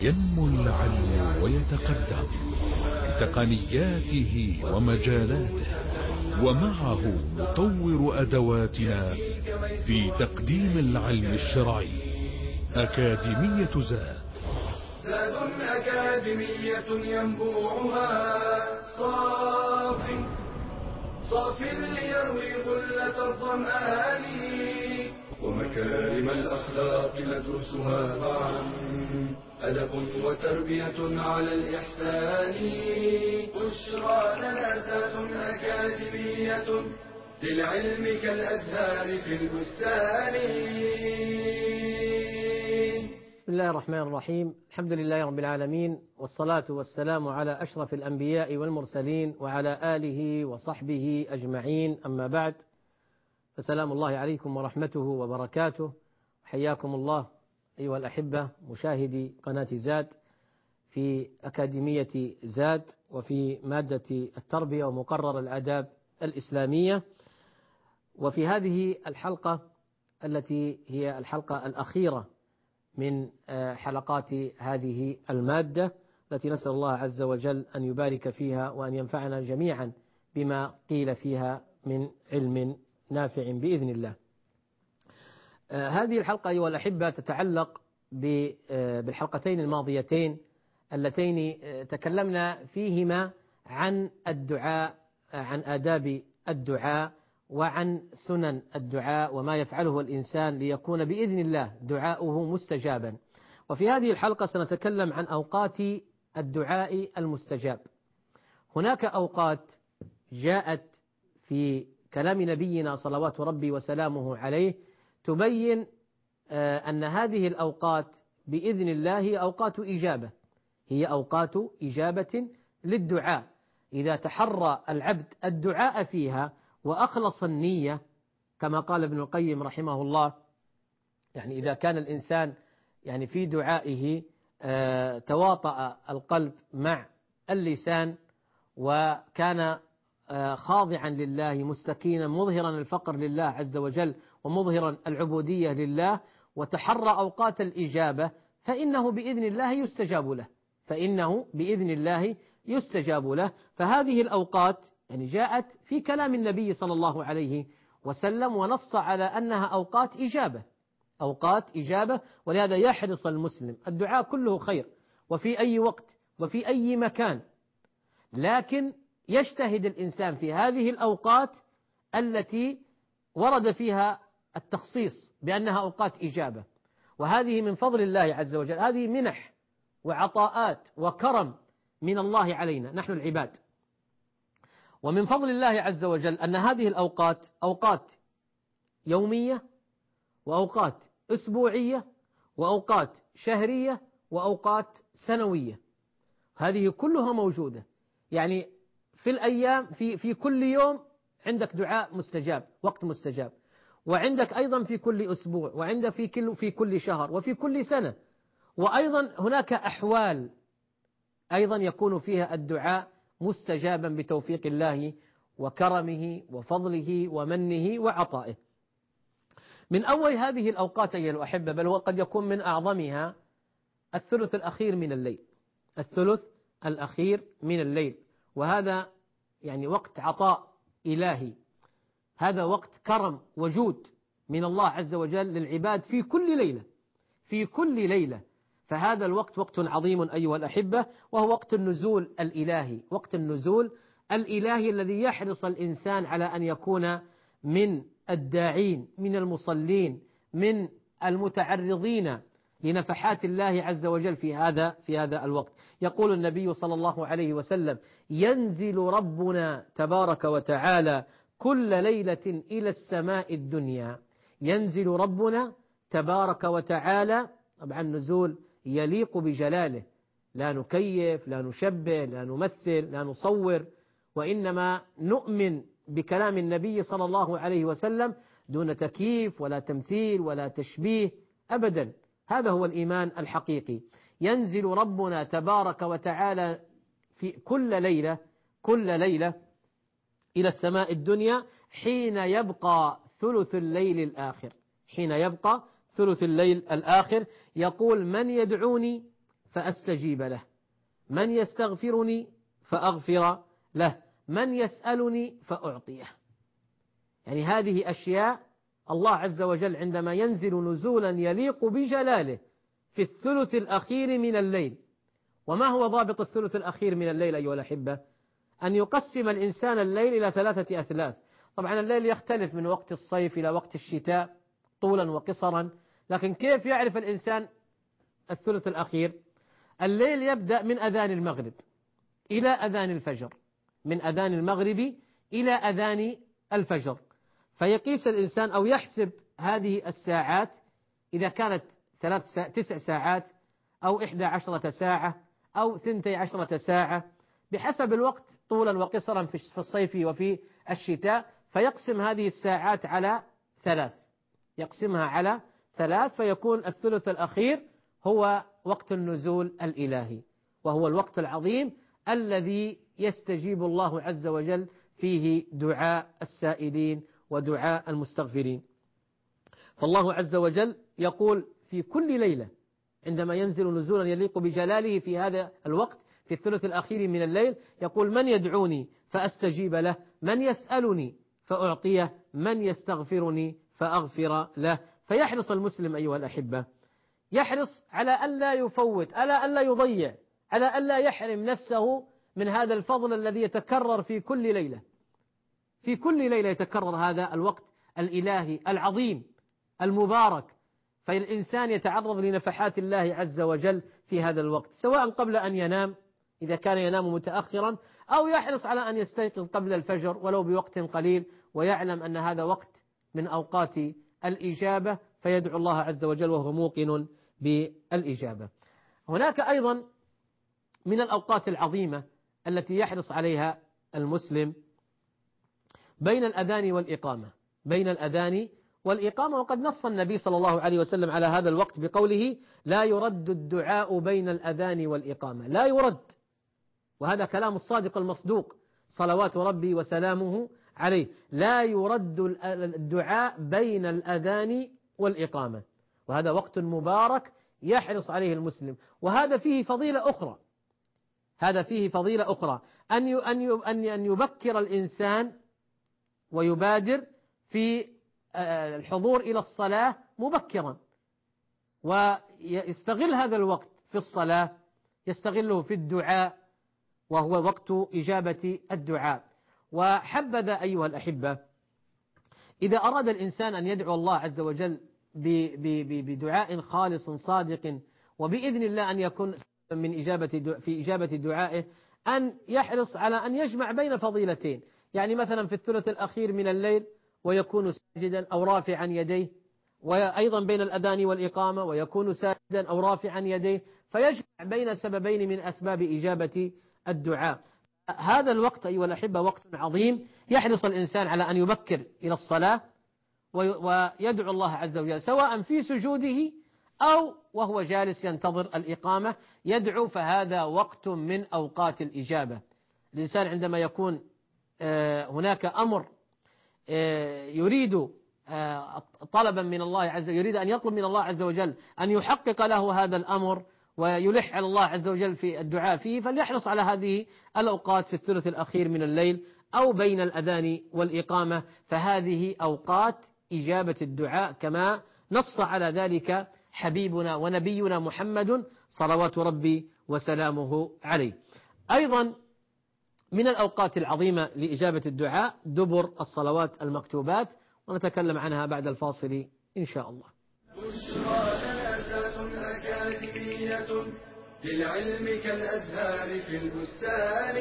ينمو العلم ويتقدم بتقنياته ومجالاته، ومعه نطور أدواتنا في تقديم العلم الشرعي. أكاديمية زاد أكاديمية ينبوعها صاف ليروي غلة الظمآن، ومكارم الأخلاق ندرسها معا، أدب وتربية على الإحسان. بشرى لنا زاد أكاديمية للعلم كالأزهار في البستان. بسم الله الرحمن الرحيم. الحمد لله رب العالمين، والصلاة والسلام على أشرف الأنبياء والمرسلين وعلى آله وصحبه أجمعين، أما بعد، فسلام الله عليكم ورحمته وبركاته. حياكم الله أيها الأحبة مشاهدي قناة زاد في أكاديمية زاد وفي مادة التربية ومقرر الآداب الإسلامية. وفي هذه الحلقة التي هي الحلقة الأخيرة من حلقات هذه المادة، التي نسأل الله عز وجل أن يبارك فيها وأن ينفعنا جميعا بما قيل فيها من علم نافع بإذن الله. هذه الحلقة أيها الأحبة تتعلق بالحلقتين الماضيتين اللتين تكلمنا فيهما عن الدعاء، عن آداب الدعاء وعن سنن الدعاء وما يفعله الإنسان ليكون بإذن الله دعاؤه مستجابا. وفي هذه الحلقة سنتكلم عن أوقات الدعاء المستجاب. هناك أوقات جاءت في كلام نبينا صلوات ربي وسلامه عليه تبين أن هذه الأوقات بإذن الله هي أوقات إجابة، هي أوقات إجابة للدعاء إذا تحرى العبد الدعاء فيها وأخلص النية، كما قال ابن القيم رحمه الله. يعني إذا كان الإنسان يعني في دعائه تواطأ القلب مع اللسان، وكان خاضعا لله مستكينا مظهرا الفقر لله عز وجل ومظهرا العبودية لله، وتحرى أوقات الإجابة، فإنه بإذن الله يستجاب له، فإنه بإذن الله يستجاب له. فهذه الأوقات يعني جاءت في كلام النبي صلى الله عليه وسلم ونص على أنها أوقات إجابة، أوقات إجابة. ولهذا يحرص المسلم، الدعاء كله خير وفي أي وقت وفي أي مكان، لكن يجتهد الإنسان في هذه الأوقات التي ورد فيها التخصيص بأنها أوقات إجابة. وهذه من فضل الله عز وجل، هذه منح وعطاءات وكرم من الله علينا نحن العباد. ومن فضل الله عز وجل أن هذه الأوقات أوقات يومية، وأوقات أسبوعية، وأوقات شهرية، وأوقات سنوية. هذه كلها موجودة، يعني في الأيام في كل يوم عندك دعاء مستجاب، وقت مستجاب، وعندك أيضا في كل أسبوع، وعندك في كل شهر، وفي كل سنة. وأيضا هناك أحوال أيضا يكون فيها الدعاء مستجابا بتوفيق الله وكرمه وفضله ومنه وعطائه. من أول هذه الأوقات أيها الأحبة، بل هو قد يكون من أعظمها، الثلث الأخير من الليل، الثلث الأخير من الليل. وهذا يعني وقت عطاء إلهي، هذا وقت كرم وجود من الله عز وجل للعباد في كل ليلة، في كل ليلة. فهذا الوقت وقت عظيم أيها الأحبة، وهو وقت النزول الإلهي، وقت النزول الإلهي الذي يحرص الإنسان على أن يكون من الداعين، من المصلين، من المتعرضين لنفحات الله عز وجل في هذا الوقت. يقول النبي صلى الله عليه وسلم: ينزل ربنا تبارك وتعالى كل ليلة إلى السماء الدنيا. ينزل ربنا تبارك وتعالى، طبعا نزول يليق بجلاله، لا نكيف، لا نشبه، لا نمثل، لا نصور، وإنما نؤمن بكلام النبي صلى الله عليه وسلم دون تكييف ولا تمثيل ولا تشبيه أبدا. هذا هو الإيمان الحقيقي. ينزل ربنا تبارك وتعالى في كل ليلة إلى السماء الدنيا حين يبقى ثلث الليل الآخر، حين يبقى ثلث الليل الآخر. يقول: من يدعوني فأستجيب له، من يستغفرني فأغفر له، من يسألني فأعطيه. يعني هذه أشياء الله عز وجل عندما ينزل نزولا يليق بجلاله في الثلث الأخير من الليل. وما هو ضابط الثلث الأخير من الليل أيها الأحبة؟ أن يقسم الإنسان الليل إلى 3 أثلاث. طبعا الليل يختلف من وقت الصيف إلى وقت الشتاء طولا وقصرا، لكن كيف يعرف الإنسان الثلث الأخير؟ الليل يبدأ من أذان المغرب إلى أذان الفجر، من أذان المغرب إلى أذان الفجر، فيقيس الإنسان أو يحسب هذه الساعات إذا كانت 9 ساعات أو 11 ساعة أو 12 ساعة بحسب الوقت طولا وقصرا في الصيف وفي الشتاء، فيقسم هذه الساعات على 3، يقسمها على 3، فيكون الثلث الأخير هو وقت النزول الإلهي، وهو الوقت العظيم الذي يستجيب الله عز وجل فيه دعاء السائلين ودعاء المستغفرين. فالله عز وجل يقول في كل ليلة عندما ينزل نزولا يليق بجلاله في هذا الوقت في الثلث الأخير من الليل، يقول من يدعوني فأستجيب له، من يسألني فأعطيه، من يستغفرني فأغفر له. فيحرص المسلم أيها الأحبة، يحرص على ألا يفوت، على ألا يضيع، على ألا يحرم نفسه من هذا الفضل الذي يتكرر في كل ليلة. في كل ليلة يتكرر هذا الوقت الإلهي العظيم المبارك، فالإنسان يتعرض لنفحات الله عز وجل في هذا الوقت، سواء قبل أن ينام إذا كان ينام متأخرا، أو يحرص على أن يستيقظ قبل الفجر ولو بوقت قليل، ويعلم أن هذا وقت من أوقات الإجابة، فيدعو الله عز وجل وهو موقن بالإجابة. هناك أيضا من الأوقات العظيمة التي يحرص عليها المسلم بين الأذان والإقامة، بين الأذان والإقامة، وقد نص النبي صلى الله عليه وسلم على هذا الوقت بقوله لا يرد الدعاء بين الأذان والإقامة، لا يرد، وهذا كلام الصادق المصدوق صلوات ربي وسلامه عليه، لا يرد الدعاء بين الأذان والإقامة، وهذا وقت مبارك يحرص عليه المسلم. وهذا فيه فضيلة أخرى، هذا فيه فضيلة أخرى، أن يبكر الإنسان ويبادر في الحضور إلى الصلاة مبكرا، ويستغل هذا الوقت في الصلاة، يستغله في الدعاء، وهو وقت إجابة الدعاء. وحبذا أيها الأحبة إذا أراد الإنسان أن يدعو الله عز وجل بدعاء خالص صادق، وبإذن الله أن يكون من في إجابة دعائه، أن يحرص على أن يجمع بين فضيلتين، يعني مثلا في الثلث الأخير من الليل ويكون ساجدا أو رافعا يديه، وأيضا بين الأذان والإقامة ويكون ساجدا أو رافعا يديه، فيجمع بين سببين من أسباب إجابة الدعاء. هذا الوقت أيها الأحبة وقت عظيم، يحرص الإنسان على أن يبكر إلى الصلاة ويدعو الله عز وجل، سواء في سجوده أو وهو جالس ينتظر الإقامة يدعو، فهذا وقت من أوقات الإجابة. الإنسان عندما يكون هناك أمر يريد طلبا من الله عز وجل، يريد أن يطلب من الله عز وجل أن يحقق له هذا الأمر ويلح على الله عز وجل في الدعاء فيه، فليحرص على هذه الأوقات في الثلث الأخير من الليل أو بين الأذان والإقامة، فهذه أوقات إجابة الدعاء كما نص على ذلك حبيبنا ونبينا محمد صلوات ربي وسلامه عليه. أيضا من الأوقات العظيمة لإجابة الدعاء دبر الصلوات المكتوبات، ونتكلم عنها بعد الفاصل إن شاء الله. بشرى جنازة أكاديمية للعلم كالأزهار في البستان.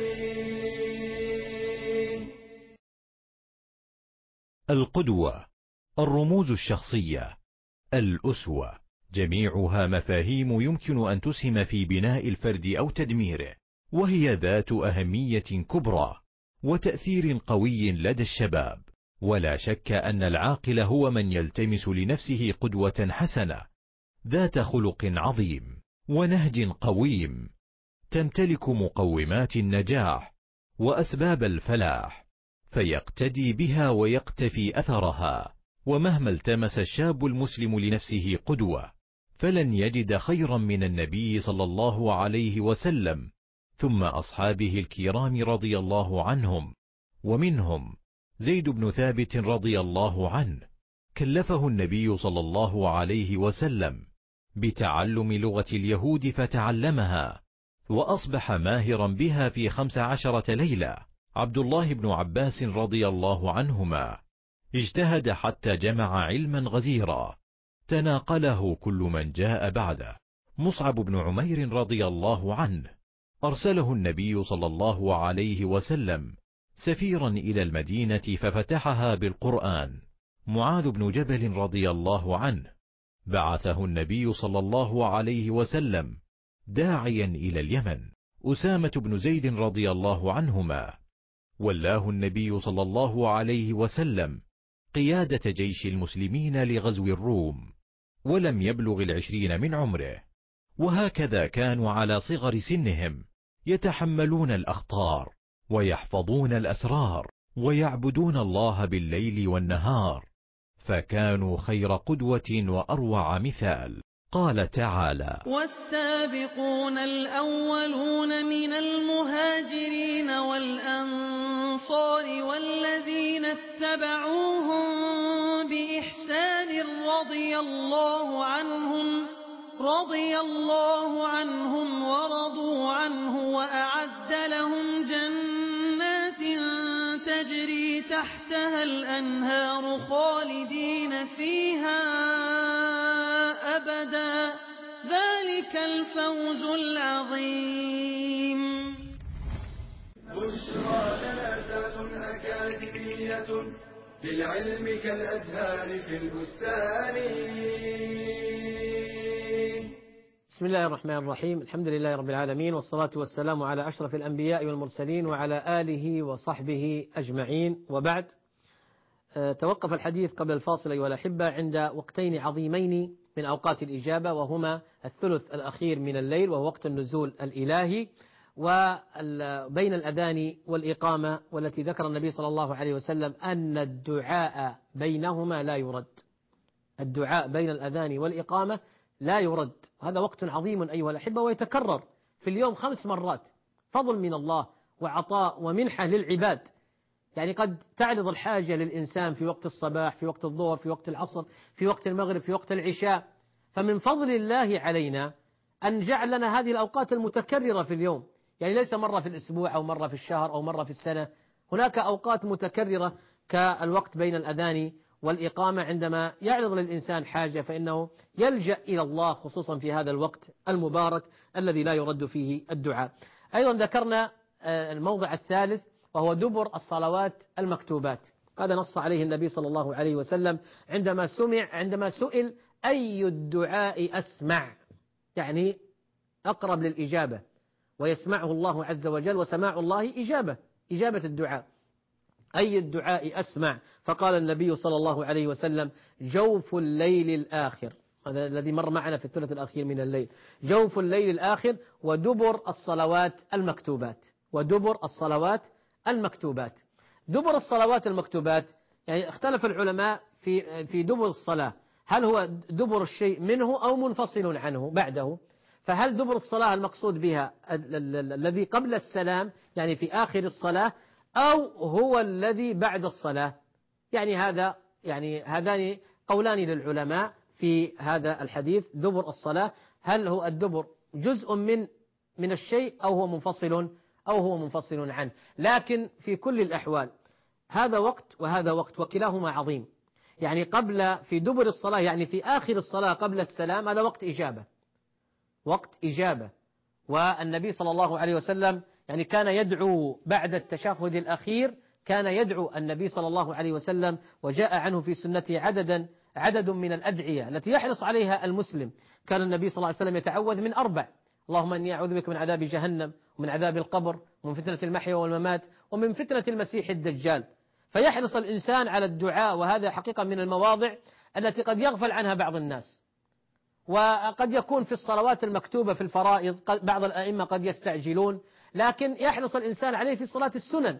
القدوة، الرموز الشخصية، الأسوة، جميعها مفاهيم يمكن أن تسهم في بناء الفرد أو تدميره، وهي ذات أهمية كبرى وتأثير قوي لدى الشباب. ولا شك أن العاقل هو من يلتمس لنفسه قدوة حسنة ذات خلق عظيم ونهج قويم، تمتلك مقومات النجاح وأسباب الفلاح، فيقتدي بها ويقتفي أثرها. ومهما التمس الشاب المسلم لنفسه قدوة، فلن يجد خيرا من النبي صلى الله عليه وسلم، ثم أصحابه الكرام رضي الله عنهم، ومنهم زيد بن ثابت رضي الله عنه، كلفه النبي صلى الله عليه وسلم بتعلم لغة اليهود فتعلمها، وأصبح ماهرا بها في 15 ليلة. عبد الله بن عباس رضي الله عنهما اجتهد حتى جمع علما غزيرا تناقله كل من جاء بعده. مصعب بن عمير رضي الله عنه أرسله النبي صلى الله عليه وسلم سفيرا إلى المدينة ففتحها بالقرآن. معاذ بن جبل رضي الله عنه بعثه النبي صلى الله عليه وسلم داعيا إلى اليمن. أسامة بن زيد رضي الله عنهما ولاه النبي صلى الله عليه وسلم قيادة جيش المسلمين لغزو الروم، ولم يبلغ 20 من عمره، وهكذا كانوا على صغر سنهم يتحملون الأخطار ويحفظون الأسرار ويعبدون الله بالليل والنهار، فكانوا خير قدوة وأروع مثال. قال تعالى: والسابقون الأولون من المهاجرين والأنصار والذين اتبعوهم بإحسان رضي الله عنهم ورضوا عنه وأعد لهم جنات تجري تحتها الأنهار خالدين فيها أبدا، ذلك الفوز العظيم. بشرى جنازات أكاديمية للعلم كالأزهار في البستان. بسم الله الرحمن الرحيم، الحمد لله رب العالمين، والصلاة والسلام على أشرف الأنبياء والمرسلين وعلى آله وصحبه أجمعين، وبعد. توقف الحديث قبل الفاصل أيها الأحبة عند وقتين عظيمين من أوقات الإجابة، وهما الثلث الأخير من الليل وهو وقت النزول الإلهي، وبين الأذان والإقامة، والتي ذكر النبي صلى الله عليه وسلم أن الدعاء بينهما لا يرد. الدعاء بين الأذان والإقامة لا يرد. هذا وقت عظيم أيها الأحبة، ويتكرر في اليوم 5 مرات، فضل من الله وعطاء ومنحة للعباد. يعني قد تعرض الحاجة للإنسان في وقت الصباح، في وقت الظهر، في وقت العصر، في وقت المغرب، في وقت العشاء، فمن فضل الله علينا أن جعل لنا هذه الأوقات المتكررة في اليوم، يعني ليس مرة في الأسبوع أو مرة في الشهر أو مرة في السنة، هناك أوقات متكررة كالوقت بين الأذان والإقامة. عندما يعرض للإنسان حاجة فإنه يلجأ إلى الله، خصوصا في هذا الوقت المبارك الذي لا يرد فيه الدعاء. أيضا ذكرنا الموضع الثالث وهو دبر الصلوات المكتوبات. هذا نص عليه النبي صلى الله عليه وسلم عندما سئل أي الدعاء أسمع، يعني أقرب للإجابة، ويسمعه الله عز وجل، وسماع الله إجابة الدعاء. أي الدعاء أسمع؟ فقال النبي صلى الله عليه وسلم: جوف الليل الآخر. هذا الذي مر معنا في الثلث الأخير من الليل. جوف الليل الآخر ودبر الصلوات المكتوبات. ودبر الصلوات المكتوبات. دبر الصلوات المكتوبات، يعني اختلف العلماء في دبر الصلاة، هل هو دبر الشيء منه أو منفصل عنه بعده؟ فهل دبر الصلاة المقصود بها الذي قبل السلام، يعني في آخر الصلاة، أو هو الذي بعد الصلاة؟ يعني هذان قولان للعلماء في هذا الحديث. دبر الصلاة، هل هو الدبر جزء من الشيء أو هو منفصل عنه؟ لكن في كل الأحوال هذا وقت وهذا وقت، وكلاهما عظيم. يعني في دبر الصلاة، يعني في آخر الصلاة قبل السلام، هذا وقت إجابة. والنبي صلى الله عليه وسلم يعني كان يدعو بعد التشهد الأخير، كان يدعو النبي صلى الله عليه وسلم، وجاء عنه في سنته عدد من الأدعية التي يحرص عليها المسلم. كان النبي صلى الله عليه وسلم يتعوذ من 4: اللهم إني أعوذ بك من عذاب جهنم، ومن عذاب القبر، ومن فتنة المحيا والممات، ومن فتنة المسيح الدجال. فيحرص الإنسان على الدعاء، وهذا حقيقة من المواضع التي قد يغفل عنها بعض الناس. وقد يكون في الصلوات المكتوبة في الفرائض بعض الأئمة قد يستعجلون، لكن يحرص الإنسان عليه في صلاة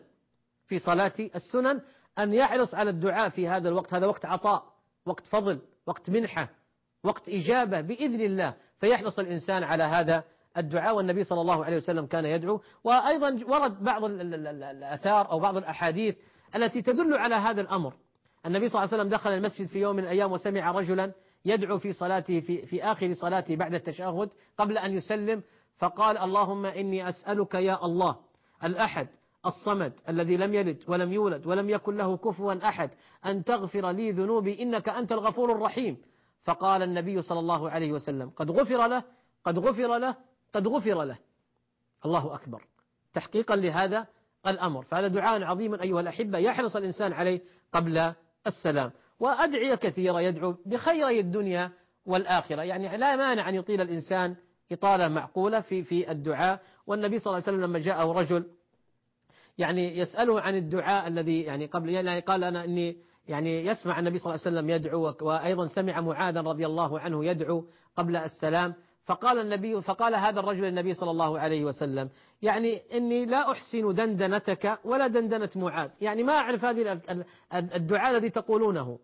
السنن أن يحرص على الدعاء في هذا الوقت. هذا وقت عطاء، وقت فضل، وقت منحة، وقت إجابة بإذن الله، فيحرص الإنسان على هذا الدعاء. والنبي صلى الله عليه وسلم كان يدعو. وأيضا ورد بعض الآثار أو بعض الأحاديث التي تدل على هذا الأمر. النبي صلى الله عليه وسلم دخل المسجد في يوم من الأيام وسمع رجلا يدعو في صلاته في آخر صلاته بعد التشهد قبل أن يسلم، فقال: اللهم إني أسألك يا الله الأحد الصمد الذي لم يلد ولم يولد ولم يكن له كفوا أحد أن تغفر لي ذنوبي إنك أنت الغفور الرحيم. فقال النبي صلى الله عليه وسلم: قد غفر له، قد غفر له، قد غفر له. الله أكبر، تحقيقا لهذا الأمر. فهذا دعاء عظيم أيها الأحبة يحرص الإنسان عليه قبل السلام. وأدعية كثيرة يدعو بخيري الدنيا والآخرة، يعني لا مانع أن يطيل الإنسان إطالة معقولة في الدعاء. والنبي صلى الله عليه وسلم لما جاءه رجل يعني يسأله عن الدعاء الذي يعني قبل، يعني قال: أنا إني يعني يسمع النبي صلى الله عليه وسلم يدعو، وأيضا سمع معاذا رضي الله عنه يدعو قبل السلام. فقال هذا الرجل النبي صلى الله عليه وسلم: يعني إني لا أحسن دندنتك ولا دندنة معاذ، يعني ما أعرف هذه الدعاء الذي تقولونه.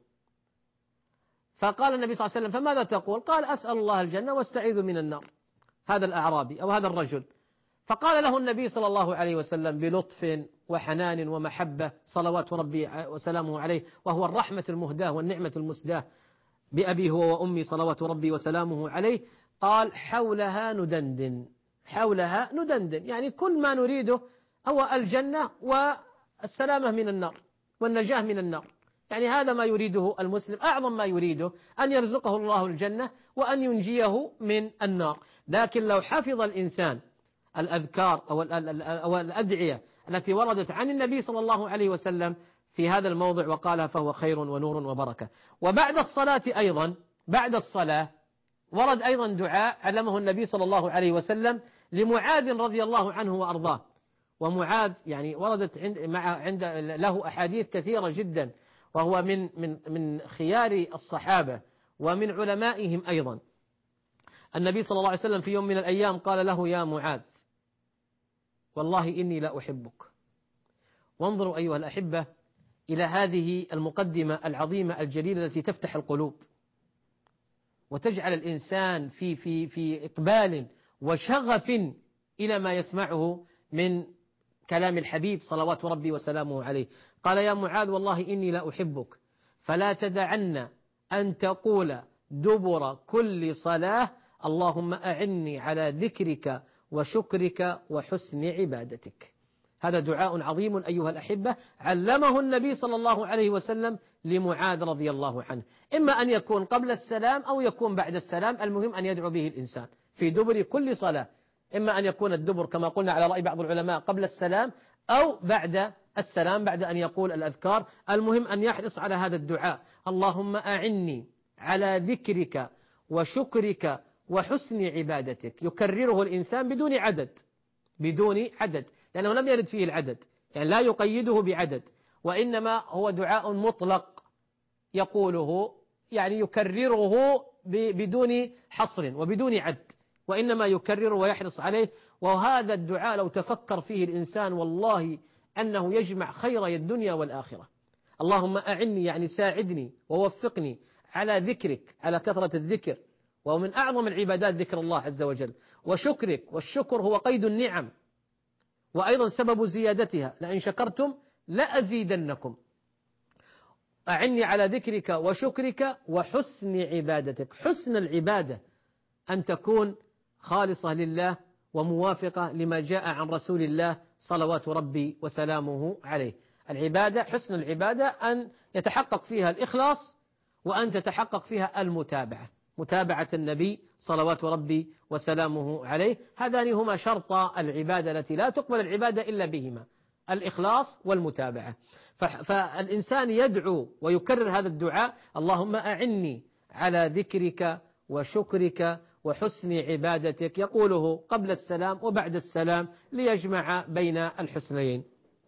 فقال النبي صلى الله عليه وسلم: فماذا تقول؟ قال: أسأل الله الجنة واستعيذ من النار. هذا الأعرابي أو هذا الرجل. فقال له النبي صلى الله عليه وسلم بلطف وحنان ومحبة صلوات ربي وسلامه عليه، وهو الرحمة المهداة والنعمة المسداة بأبي هو وأمي صلوات ربي وسلامه عليه، قال: حولها ندندن، حولها ندندن، يعني كل ما نريده هو الجنة والسلامة من النار والنجاة من النار. يعني هذا ما يريده المسلم، أعظم ما يريده أن يرزقه الله الجنة وأن ينجيه من النار. لكن لو حفظ الإنسان الأذكار أو الأدعية التي وردت عن النبي صلى الله عليه وسلم في هذا الموضع وقالها فهو خير ونور وبركة. وبعد الصلاة أيضا، بعد الصلاة ورد أيضا دعاء علمه النبي صلى الله عليه وسلم لمعاذ رضي الله عنه وأرضاه. ومعاذ يعني وردت عند له أحاديث كثيرة جدا، وهو من خيار الصحابة ومن علمائهم أيضا. النبي صلى الله عليه وسلم في يوم من الأيام قال له: يا معاذ والله إني لا أحبك. وانظروا أيها الأحبة إلى هذه المقدمة العظيمة الجليلة التي تفتح القلوب وتجعل الإنسان في إقبال وشغف إلى ما يسمعه من كلام الحبيب صلوات ربي وسلامه عليه. قال: يا معاذ والله إني لا أحبك، فلا تدعن أن تقول دبر كل صلاة اللهم أعني على ذكرك وشكرك وحسن عبادتك. هذا دعاء عظيم أيها الأحبة علمه النبي صلى الله عليه وسلم لمعاذ رضي الله عنه، إما أن يكون قبل السلام أو يكون بعد السلام، المهم أن يدعو به الإنسان في دبر كل صلاة. إما أن يكون الدبر كما قلنا على رأي بعض العلماء قبل السلام أو بعد السلام بعد أن يقول الأذكار. المهم أن يحرص على هذا الدعاء: اللهم أعني على ذكرك وشكرك وحسن عبادتك. يكرره الإنسان بدون عدد، بدون عدد، لأنه لم يرد فيه العدد، يعني لا يقيده بعدد، وإنما هو دعاء مطلق يقوله، يعني يكرره بدون حصر وبدون عد، وإنما يكرره ويحرص عليه. وهذا الدعاء لو تفكر فيه الإنسان والله أنه يجمع خيري الدنيا والآخرة. اللهم أعني يعني ساعدني ووفقني على ذكرك، على كثرة الذكر، ومن أعظم العبادات ذكر الله عز وجل، وشكرك، والشكر هو قيد النعم وأيضا سبب زيادتها، لئن شكرتم لأزيدنكم. أعني على ذكرك وشكرك وحسن عبادتك. حسن العبادة أن تكون خالصة لله وموافقة لما جاء عن رسول الله صلوات ربي وسلامه عليه. العبادة، حسن العبادة أن يتحقق فيها الإخلاص، وأن تتحقق فيها المتابعة، متابعة النبي صلوات ربي وسلامه عليه. هذان هما شرطا العبادة التي لا تقبل العبادة إلا بهما، الإخلاص والمتابعة. فالإنسان يدعو ويكرر هذا الدعاء: اللهم أعني على ذكرك وشكرك وحسن عبادتك، يقوله قبل السلام وبعد السلام ليجمع بين الحسنين.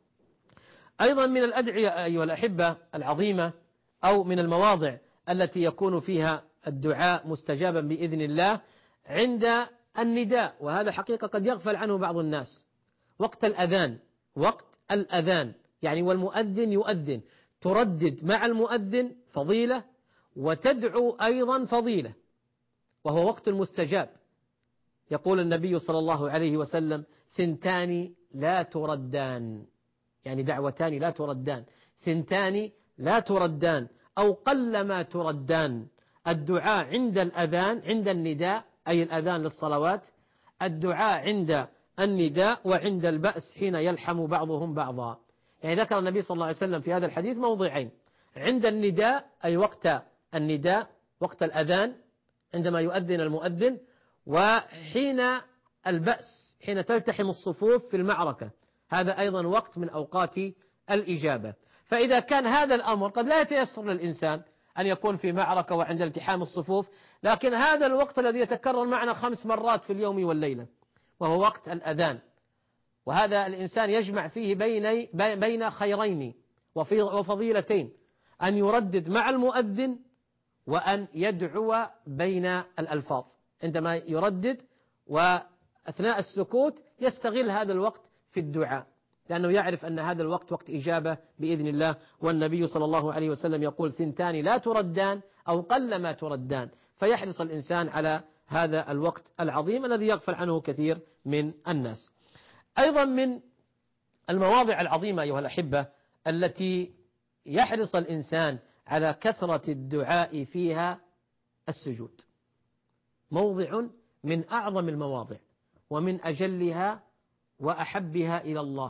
أيضا من الأدعية أيها الأحبة العظيمة أو من المواضع التي يكون فيها الدعاء مستجابا بإذن الله عند النداء، وهذا حقيقة قد يغفل عنه بعض الناس. وقت الأذان، وقت الأذان يعني والمؤذن يؤذن، تردد مع المؤذن فضيلة وتدعو أيضا فضيلة. وهو وقت المستجاب. يقول النبي صلى الله عليه وسلم: 2 لا تردان، يعني دعوتان لا تردان، 2 لا تردان أو قلما تردان: الدعاء عند الأذان، عند النداء أي الأذان للصلوات، الدعاء عند النداء وعند البأس حين يلحم بعضهم بعضا. يعني ذكر النبي صلى الله عليه وسلم في هذا الحديث موضعين: عند النداء أي وقت النداء، وقت الأذان عندما يؤذن المؤذن، وحين البأس حين تلتحم الصفوف في المعركة، هذا أيضا وقت من أوقات الإجابة. فإذا كان هذا الأمر قد لا يتيسر للإنسان أن يكون في معركة وعند التحام الصفوف، لكن هذا الوقت الذي يتكرر معنا 5 مرات في اليوم والليلة وهو وقت الأذان، وهذا الإنسان يجمع فيه بين خيرين وفضيلتين: أن يردد مع المؤذن وأن يدعو بين الألفاظ. عندما يردد وأثناء السكوت يستغل هذا الوقت في الدعاء، لأنه يعرف أن هذا الوقت وقت إجابة بإذن الله. والنبي صلى الله عليه وسلم يقول: 2 لا تردان أو قلما تردان. فيحرص الإنسان على هذا الوقت العظيم الذي يغفل عنه كثير من الناس. أيضا من المواضع العظيمة أيها الأحبة التي يحرص الإنسان على كثرة الدعاء فيها السجود، موضع من أعظم المواضع ومن أجلها وأحبها إلى الله.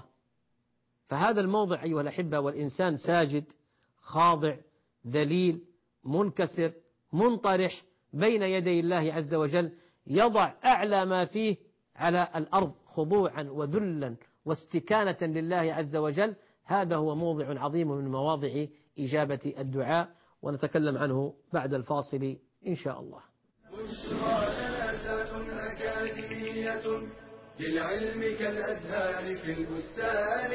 فهذا الموضع أيها الأحبة والإنسان ساجد خاضع ذليل منكسر منطرح بين يدي الله عز وجل، يضع أعلى ما فيه على الأرض خضوعا وذلا واستكانة لله عز وجل، هذا هو موضع عظيم من مواضع إجابة الدعاء، ونتكلم عنه بعد الفاصل إن شاء الله. بشرى لنا أكاديمية للعلم كالأزهار في البستان.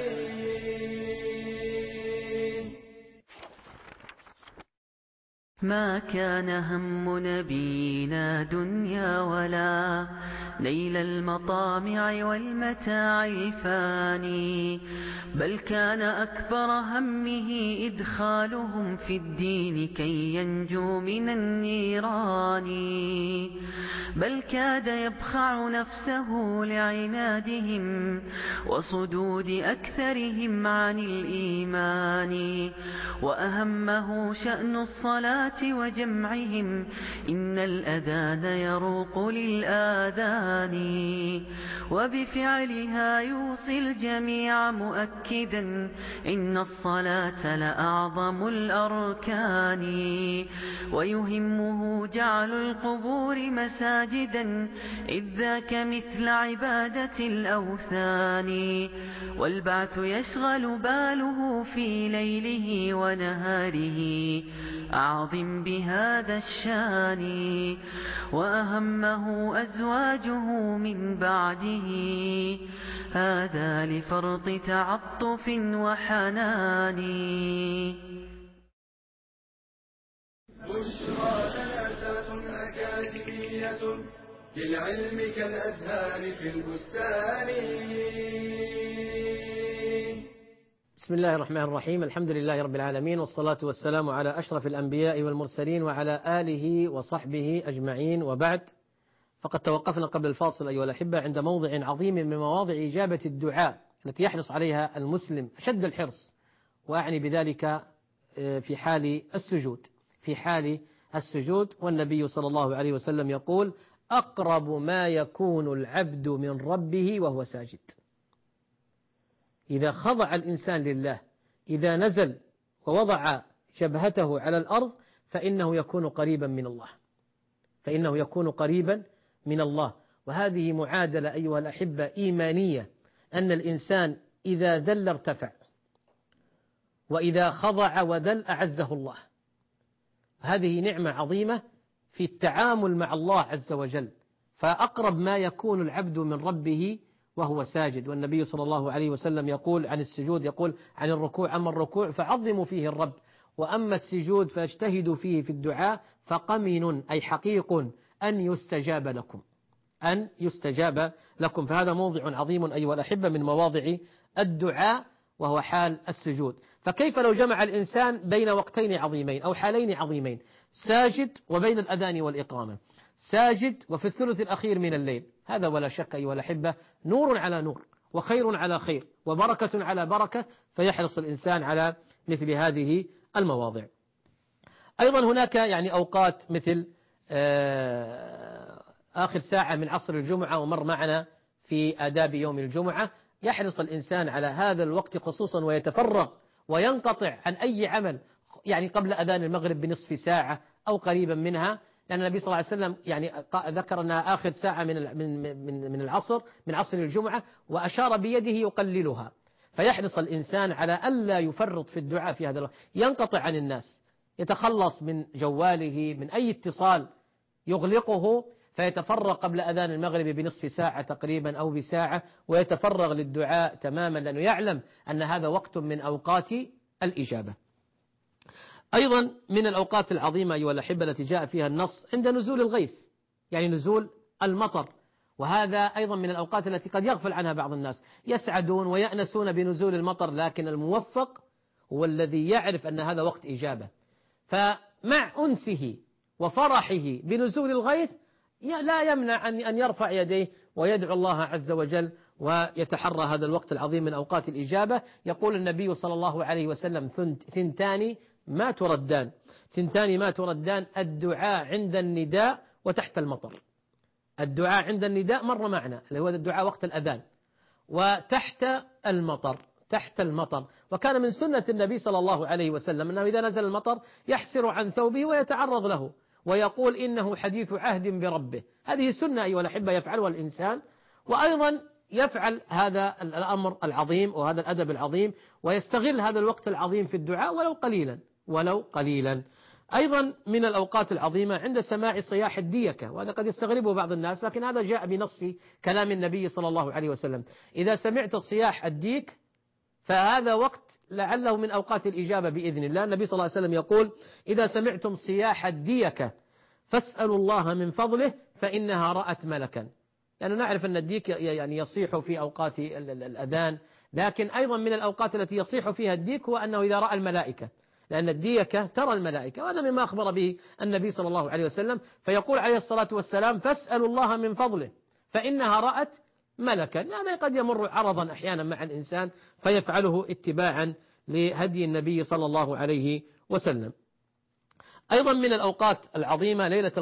ما كان هم نبينا دنيا ولا نيل المطامع والمتاع الفاني، بل كان أكبر همه إدخالهم في الدين كي ينجوا من النيران، بل كاد يبخع نفسه لعنادهم وصدود أكثرهم عن الإيمان، وأهمه شأن الصلاة وجمعهم، إن الأذان يروق للآذان، وبفعلها يوصي الجميع مؤكدا إن الصلاة لأعظم الأركان، ويهمه جعل القبور مساجدا إذ ذاك مثل عبادة الأوثان، والبعث يشغل باله في ليله ونهاره، أعظم بهذا الشان، وأهمه أزواجه من بعده، هذا لفرط تعطف وحنان. بشرى لنا أكاديمية للعلم كالأزهار في البستان. بسم الله الرحمن الرحيم، الحمد لله رب العالمين، والصلاة والسلام على أشرف الأنبياء والمرسلين وعلى آله وصحبه أجمعين، وبعد. فقد توقفنا قبل الفاصل أيها الأحبة عند موضع عظيم من مواضع إجابة الدعاء التي يحرص عليها المسلم أشد الحرص، وأعني بذلك في حال السجود، في حال السجود. والنبي صلى الله عليه وسلم يقول: أقرب ما يكون العبد من ربه وهو ساجد. إذا خضع الإنسان لله، إذا نزل ووضع جبهته على الأرض، فإنه يكون قريبا من الله، فإنه يكون قريبا من الله. وهذه معادلة أيها الأحبة إيمانية، أن الإنسان إذا ذل ارتفع، وإذا خضع وذل أعزه الله. هذه نعمة عظيمة في التعامل مع الله عز وجل. فأقرب ما يكون العبد من ربه وهو ساجد. والنبي صلى الله عليه وسلم يقول عن السجود، يقول عن الركوع: أما الركوع فعظموا فيه الرب، وأما السجود فاجتهدوا فيه في الدعاء، فقمن أي حقيق أن يستجاب لكم، أن يستجاب لكم. فهذا موضع عظيم أيها الأحبة من مواضع الدعاء، وهو حال السجود. فكيف لو جمع الإنسان بين وقتين عظيمين أو حالين عظيمين، ساجد وبين الأذان والإقامة؟ ساجد وفي الثلث الأخير من الليل. هذا ولا شك أيها الأحبة نور على نور وخير على خير وبركة على بركة، فيحرص الإنسان على مثل هذه المواضع. أيضا هناك يعني أوقات مثل آخر ساعة من عصر الجمعة، ومر معنا في آداب يوم الجمعة، يحرص الإنسان على هذا الوقت خصوصا ويتفرغ وينقطع عن أي عمل يعني قبل أذان المغرب بنصف ساعة أو قريبا منها، لأن النبي صلى الله عليه وسلم يعني ذكر أنها آخر ساعة من العصر من عصر الجمعة، وأشار بيده يقللها. فيحرص الإنسان على ألا يفرط في الدعاء في هذا الوقت، ينقطع عن الناس، يتخلص من جواله من أي اتصال يغلقه، فيتفرغ قبل أذان المغرب بنصف ساعة تقريبا أو بساعة، ويتفرغ للدعاء تماما، لأنه يعلم أن هذا وقت من أوقات الإجابة. أيضا من الأوقات العظيمة أيها الأحبة التي جاء فيها النص عند نزول الغيث، يعني نزول المطر، وهذا أيضا من الأوقات التي قد يغفل عنها بعض الناس، يسعدون ويأنسون بنزول المطر، لكن الموفق هو الذي يعرف أن هذا وقت إجابة، فمع أنسه وفرحه بنزول الغيث لا يمنع أن يرفع يديه ويدعو الله عز وجل ويتحرى هذا الوقت العظيم من أوقات الإجابة. يقول النبي صلى الله عليه وسلم: ثنتان ما تردان الدعاء عند النداء وتحت المطر. الدعاء عند النداء مر معنا اللي هو الدعاء وقت الأذان، وتحت المطر. وكان من سنة النبي صلى الله عليه وسلم أنه إذا نزل المطر يحسر عن ثوبه ويتعرض له ويقول إنه حديث عهد بربه. هذه سنة أيها الأحبة يفعلها الإنسان، وأيضا يفعل هذا الأمر العظيم وهذا الأدب العظيم، ويستغل هذا الوقت العظيم في الدعاء ولو قليلا. أيضا من الأوقات العظيمة عند سماع صياح الديكة، وهذا قد يستغربه بعض الناس، لكن هذا جاء بنص كلام النبي صلى الله عليه وسلم: إذا سمعت صياح الديك فهذا وقت لعله من أوقات الإجابة بإذن الله. النبي صلى الله عليه وسلم يقول: إذا سمعتم صياح الديكة فاسألوا الله من فضله فإنها رأت ملكا. لأنه نعرف أن الديك يعني يصيح في أوقات الأذان، لكن أيضا من الأوقات التي يصيح فيها الديك هو أنه إذا رأى الملائكة، لأن الديكة ترى الملائكة، وهذا مما أخبر به النبي صلى الله عليه وسلم. فيقول عليه الصلاة والسلام: فاسألوا الله من فضله فإنها رأت ملكا. يعني قد يمر عرضا أحيانا مع الإنسان فيفعله اتباعا لهدي النبي صلى الله عليه وسلم. أيضا من الأوقات العظيمة ليلة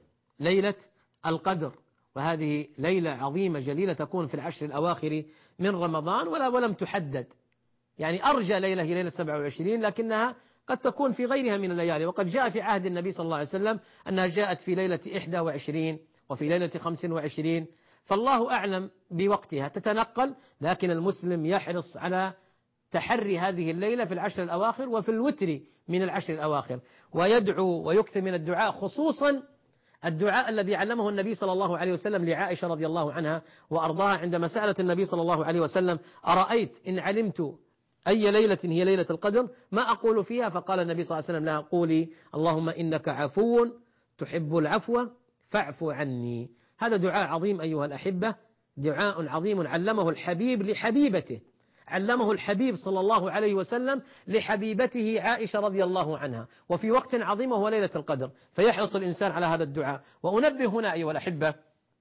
القدر، وهذه ليلة عظيمة جليلة تكون في العشر الأواخر من رمضان ولم تحدد، يعني أرجى ليلة هي ليلة 27، لكنها قد تكون في غيرها من الليالي. وقد جاء في عهد النبي صلى الله عليه وسلم أنها جاءت في ليلة 21 وفي ليلة 25، فالله أعلم بوقتها، تتنقل، لكن المسلم يحرص على تحري هذه الليلة في العشر الأواخر وفي الوتر من العشر الأواخر، ويدعو ويكثر من الدعاء، خصوصا الدعاء الذي علمه النبي صلى الله عليه وسلم لعائشة رضي الله عنها وأرضاها عندما سألت النبي صلى الله عليه وسلم: أرأيت إن علمت أي ليلة هي ليلة القدر ما أقول فيها؟ فقال النبي صلى الله عليه وسلم لها: قولي اللهم إنك عفو تحب العفو فاعف عني. هذا دعاء عظيم أيها الأحبة، دعاء عظيم علمه الحبيب لحبيبته، علمه الحبيب صلى الله عليه وسلم لحبيبته عائشة رضي الله عنها، وفي وقت عظيم وهو ليلة القدر، فيحرص الإنسان على هذا الدعاء. وأنبه هنا أيها الأحبة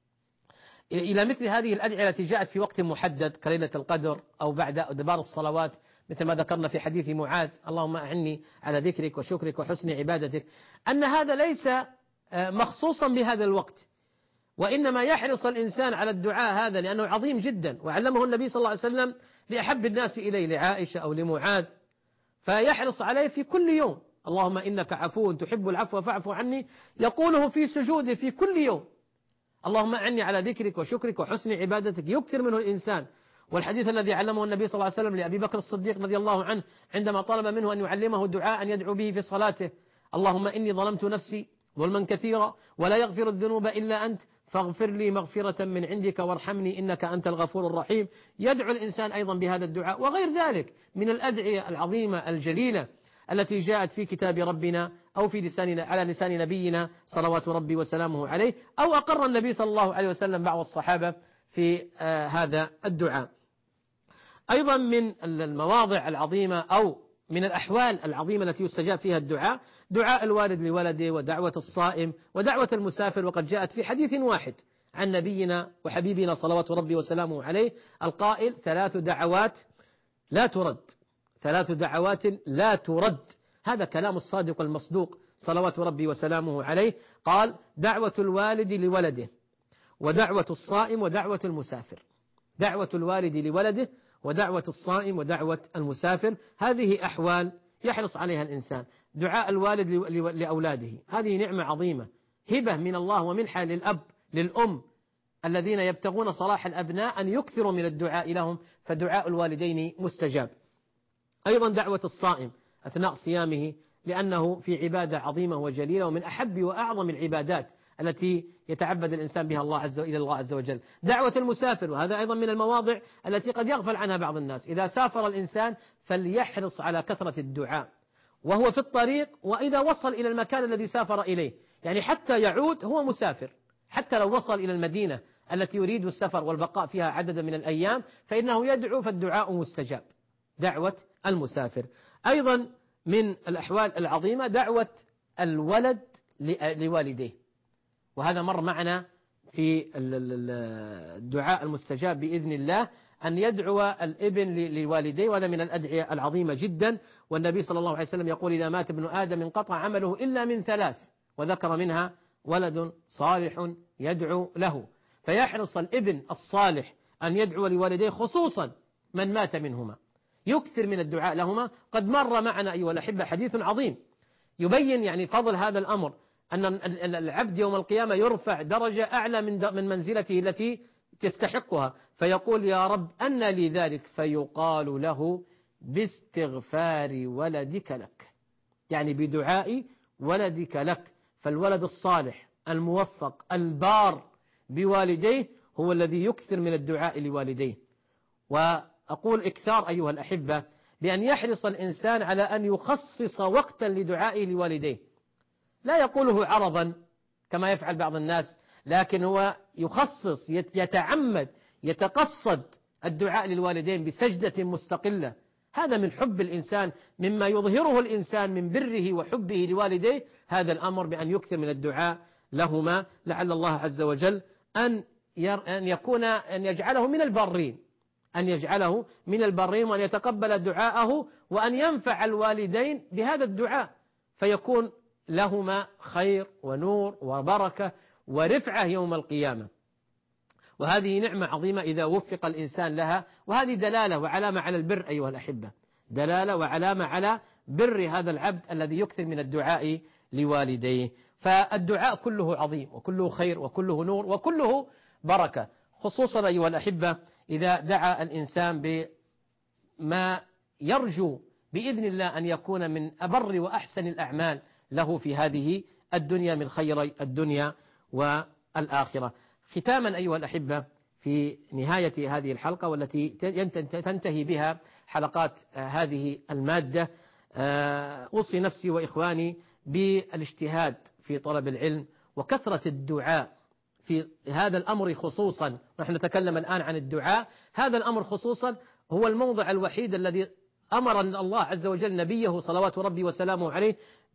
إلى مثل هذه الأدعية التي جاءت في وقت محدد كليلة القدر أو بعد أدبار الصلوات، مثل ما ذكرنا في حديث معاذ: اللهم أعني على ذكرك وشكرك وحسن عبادتك، أن هذا ليس مخصوصا بهذا الوقت، وإنما يحرص الإنسان على الدعاء هذا لأنه عظيم جدا، وعلمه النبي صلى الله عليه وسلم لأحب الناس إليه، لعائشة أو لمعاذ، فيحرص عليه في كل يوم: اللهم إنك عفو تحب العفو فاعف عني، يقوله في سجوده في كل يوم: اللهم أعني على ذكرك وشكرك وحسن عبادتك، يكثر منه الإنسان. والحديث الذي علمه النبي صلى الله عليه وسلم لأبي بكر الصديق رضي الله عنه عندما طلب منه أن يعلمه دعاء يدعو به في صلاته: اللهم إني ظلمت نفسي ظلما كثيرا ولا يغفر الذنوب إلا أنت فاغفر لي مغفرة من عندك وارحمني إنك أنت الغفور الرحيم. يدعو الإنسان أيضا بهذا الدعاء وغير ذلك من الأدعية العظيمة الجليلة التي جاءت في كتاب ربنا أو في على لسان نبينا صلوات ربي وسلامه عليه، أو أقر النبي صلى الله عليه وسلم بعض الصحابة في هذا الدعاء. أيضا من المواضع العظيمة أو من الأحوال العظيمة التي يستجاب فيها الدعاء دعاء الوالد لولده، ودعوة الصائم، ودعوة المسافر. وقد جاءت في حديث واحد عن نبينا وحبيبنا صلوات ربي وسلامه عليه القائل: 3 دعوات لا ترد، 3 دعوات لا ترد. هذا كلام الصادق المصدوق صلوات ربي وسلامه عليه. قال: دعوة الوالد لولده، ودعوة الصائم، ودعوة المسافر. دعوة الوالد لولده، ودعوة الصائم، ودعوة المسافر. هذه أحوال يحرص عليها الإنسان. دعاء الوالد لأولاده هذه نعمة عظيمة، هبة من الله ومنحة للأب للأم الذين يبتغون صلاح الأبناء أن يكثروا من الدعاء لهم، فدعاء الوالدين مستجاب. أيضا دعوة الصائم أثناء صيامه، لأنه في عبادة عظيمة وجليلة، ومن أحب وأعظم العبادات التي يتعبد الإنسان بها إلى الله عز وجل. دعوة المسافر، وهذا أيضا من المواضع التي قد يغفل عنها بعض الناس. إذا سافر الإنسان فليحرص على كثرة الدعاء وهو في الطريق، وإذا وصل إلى المكان الذي سافر إليه، يعني حتى يعود هو مسافر، حتى لو وصل إلى المدينة التي يريد السفر والبقاء فيها عددا من الأيام فإنه يدعو، فالدعاء مستجاب. دعوة المسافر. أيضا من الأحوال العظيمة دعوة الولد لوالديه، وهذا مر معنا في الدعاء المستجاب بإذن الله، أن يدعو الابن لوالديه، وهذا من الأدعية العظيمة جدا. والنبي صلى الله عليه وسلم يقول: إذا مات ابن آدم انقطع عمله إلا من 3، وذكر منها ولد صالح يدعو له. فيحرص الابن الصالح أن يدعو لوالديه، خصوصا من مات منهما، يكثر من الدعاء لهما. قد مر معنا أيها الأحبة حديث عظيم يبين يعني فضل هذا الأمر، أن العبد يوم القيامة يرفع درجة أعلى من منزلته التي تستحقها، فيقول: يا رب أن لي ذلك؟ فيقال له: باستغفار ولدك لك، يعني بدعاء ولدك لك. فالولد الصالح الموفق البار بوالديه هو الذي يكثر من الدعاء لوالديه. وأقول إكثار أيها الأحبة بأن يحرص الإنسان على أن يخصص وقتا لدعائه لوالديه، لا يقوله عرضا كما يفعل بعض الناس، لكن هو يخصص، يتعمد، يتقصد الدعاء للوالدين بسجدة مستقلة. هذا من حب الإنسان، مما يظهره الإنسان من بره وحبه لوالديه، هذا الأمر بأن يكثر من الدعاء لهما، لعل الله عز وجل أن يجعله من البارين، أن يجعله من البارين، وأن يتقبل دعاءه، وأن ينفع الوالدين بهذا الدعاء، فيكون لهما خير ونور وبركة ورفعة يوم القيامة. وهذه نعمة عظيمة إذا وفق الإنسان لها، وهذه دلالة وعلامة على البر أيها الأحبة، دلالة وعلامة على بر هذا العبد الذي يكثر من الدعاء لوالديه. فالدعاء كله عظيم، وكله خير، وكله نور، وكله بركة، خصوصا أيها الأحبة إذا دعا الإنسان بما يرجو بإذن الله أن يكون من أبر وأحسن الأعمال له في هذه الدنيا من خير الدنيا والآخرة. ختاما أيها الأحبة، في نهاية هذه الحلقة والتي تنتهي بها حلقات هذه المادة، أوصي نفسي وإخواني بالاجتهاد في طلب العلم وكثرة الدعاء في هذا الأمر خصوصا. نحن نتكلم الآن عن الدعاء، هذا الأمر خصوصا هو الموضع الوحيد الذي أمر الله عز وجل نبيه صلوات ربي وسلامه عليه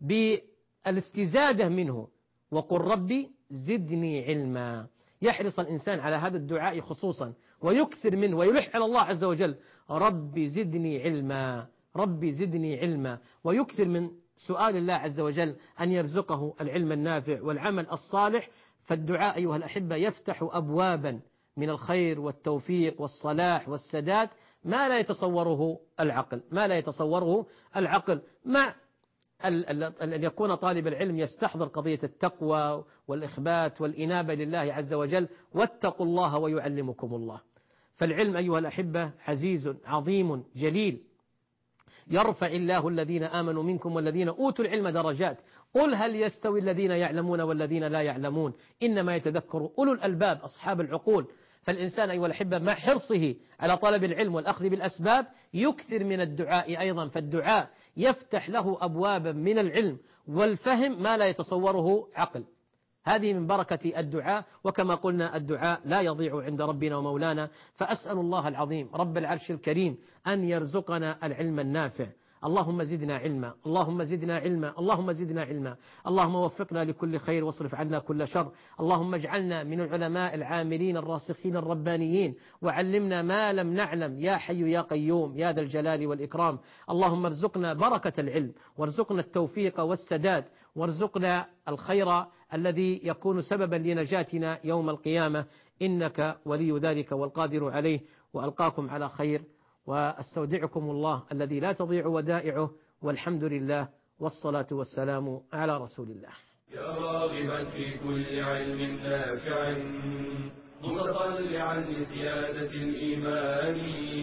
بالاستزادة منه، وقل ربي زدني علما. يحرص الإنسان على هذا الدعاء خصوصا ويكثر منه ويلح على الله عز وجل: ربي زدني علما، ربي زدني علما، ويكثر من سؤال الله عز وجل أن يرزقه العلم النافع والعمل الصالح. فالدعاء أيها الأحبة يفتح أبوابا من الخير والتوفيق والصلاح والسداد ما لا يتصوره العقل، ما لا يتصوره العقل، مع أن يكون طالب العلم يستحضر قضية التقوى والإخبات والإنابة لله عز وجل: واتقوا الله ويعلمكم الله. فالعلم أيها الأحبة عزيز عظيم جليل، يرفع الله الذين آمنوا منكم والذين أوتوا العلم درجات، قل هل يستوي الذين يعلمون والذين لا يعلمون، إنما يتذكر أولو الألباب أصحاب العقول. فالإنسان أيها الأحبة مع حرصه على طلب العلم والأخذ بالأسباب يكثر من الدعاء أيضا، فالدعاء يفتح له أبوابا من العلم والفهم ما لا يتصوره عقل. هذه من بركة الدعاء، وكما قلنا الدعاء لا يضيع عند ربنا ومولانا. فأسأل الله العظيم رب العرش الكريم أن يرزقنا العلم النافع، اللهم زدنا علما، اللهم زدنا علما، اللهم زدنا علما. اللهم وفقنا لكل خير واصرف عنا كل شر. اللهم اجعلنا من العلماء العاملين الراسخين الربانيين، وعلمنا ما لم نعلم يا حي يا قيوم يا ذا الجلال والإكرام. اللهم ارزقنا بركة العلم، وارزقنا التوفيق والسداد، وارزقنا الخير الذي يكون سببا لنجاتنا يوم القيامة، إنك ولي ذلك والقادر عليه. وألقاكم على خير، وأستودعكم الله الذي لا تضيع ودائعه، والحمد لله، والصلاة والسلام على رسول الله. يا راغبا في كل علم نافع متطلعا لزيادة الإيمان،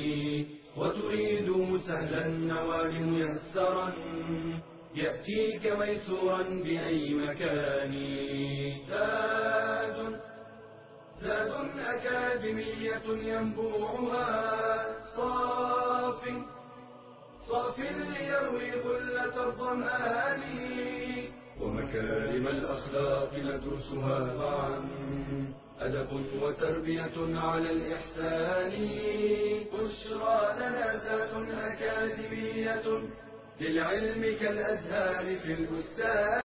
وتريد سهلا النوال ميسرا يأتيك ميسورا بأي مكان. زاد أكاديمية ينبوعها صاف ليروي غلة الظمآن، ومكارم الأخلاق ندرسها معا، أدب وتربية على الإحسان. بشرى لنا زاد أكاديمية للعلم كالأزهار في البستان.